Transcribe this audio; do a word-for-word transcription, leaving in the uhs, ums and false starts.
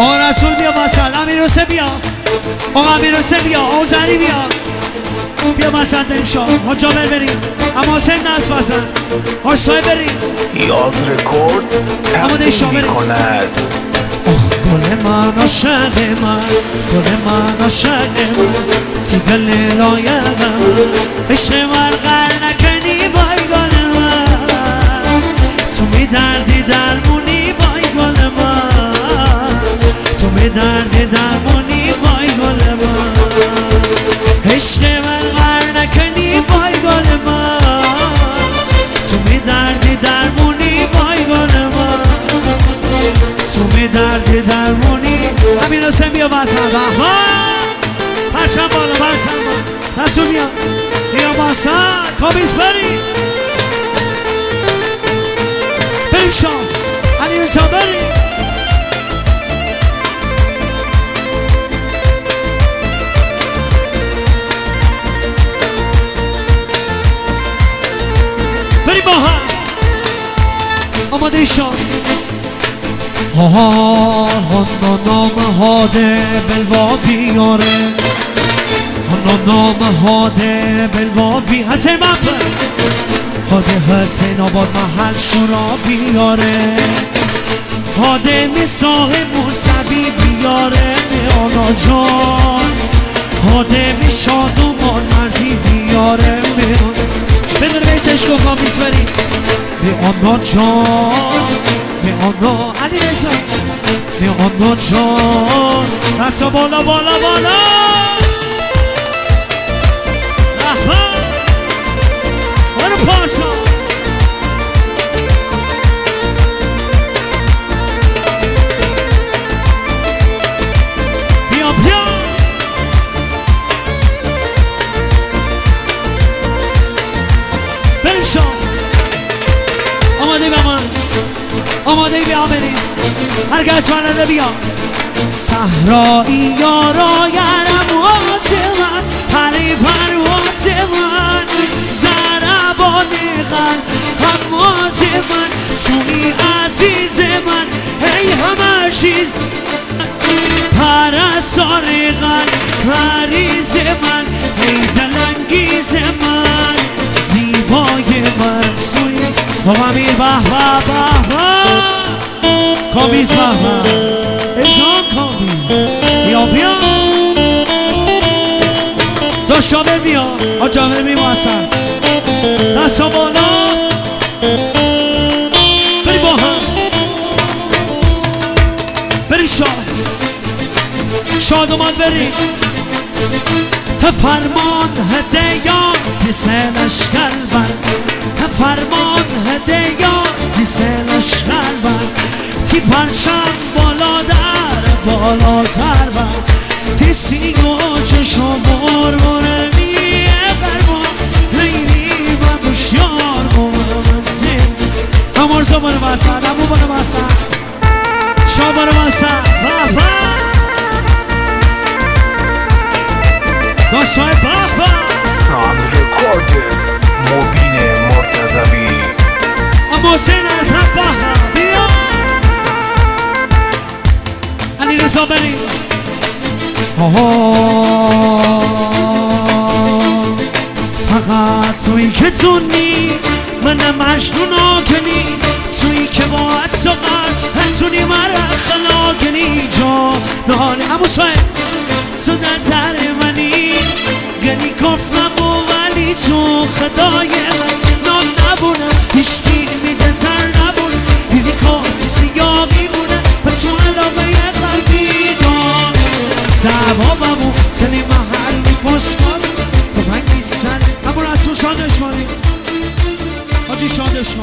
آقا رسول بیا مسل، امیر حسین بیا، آقا امیر حسین بیا، آوزری بیا، بیا مسل بریم شاه حاج جابر بریم، اما حسین نصب بزن، حاج صاحب بریم. یاز رکورد تقدیم میکند. گل من عاشق من، گل من عاشق من، سی دل لایقم، عشق من غر نکنی بای گل من، تو می دردی درمونی بای گل من، تو می دردی درمونی بای گل من، عشق من غر نکنی بای گل من، تو می دردی درمونی بای گل من، تو می دردی درمونی. امیر حسین بیا بسن بحبا پرچم بالا پرچم بالا رسول بیا بیا بسن کامیز بریم بریم شام علی رضا بریم بریم با هم آماده شام. آها هانا نام هاده بلوا بیاره، هانا نام هاده بلوا بی حسین مفر، هاده حسین آباد محل شورا بیاره، هاده میساق موسوی بیاره میانا جان، هاده میشادومان مردی بیاره میانا بدون بیس عشق و کامیز بریم میانا جان، میانا علی رضا میانا جان، دستا بالا بالا بالا رحمه برو پارسا بیا بیا بریم شام. آماده به من آماده بیا بریم هر کس منده بیا. صحرایی یارا گرم واز من، پری پرواز من، زربان قلب همواز من، توی عزیز من هی همه چیز، پرستار قلب پریز من، هی دلانگیز من، زیبای من سوی با امیر به به به به کامیز به به ازان کامیز بیا بیا دو شابه بیا آجامه بیم واسن دستا بالا بریم با هم بریم شاد شاد اومد بریم تفرمان هدیان تسلش قلبن، تفرمان هدیان تسلش قلبن، تی پرچم بالا در بالاتر بر، تی سیگو چشم برمونه میه قربان، لیلی من بشیار من زین همارزا برو بسن همو برو بسن شا برو بسن بابا داشتای بابا ساند رکوردز مبین مرتضوی اما حسین ارتب بابا بیا علی رضا بریم. فقط تویی که تونی من مجنون آکنی، تویی که باید سقر هتونی مرا خلا کنی جا نهانه امو صاحب تو نظر منی گنی کفرم و ولی تو خدای من نام نبونم هیشکی میده سر نبونم بیبی کارت سیاقی مونه و تو علاقه قلبی دار دعوا بمون سنی محل میپست کن تو فنگی سن همون رسول شادش کنی حاجی شادش کن.